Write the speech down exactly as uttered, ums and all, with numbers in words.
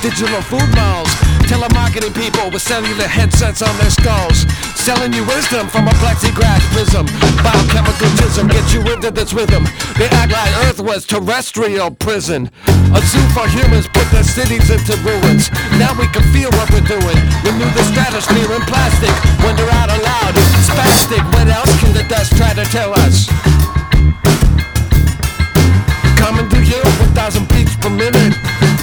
digital food malls, telemarketing people with cellular headsets on their skulls, selling you wisdom from a plexiglass prism. Biochemical jism gets you into this rhythm. They act like Earth was terrestrial prison. A zoo for humans put their cities into ruins. Now we can feel what we're doing. Renew the stratosphere in plastic. Wonder out aloud, spastic. What else can the dust try to tell us? Coming to you, one thousand beats per minute.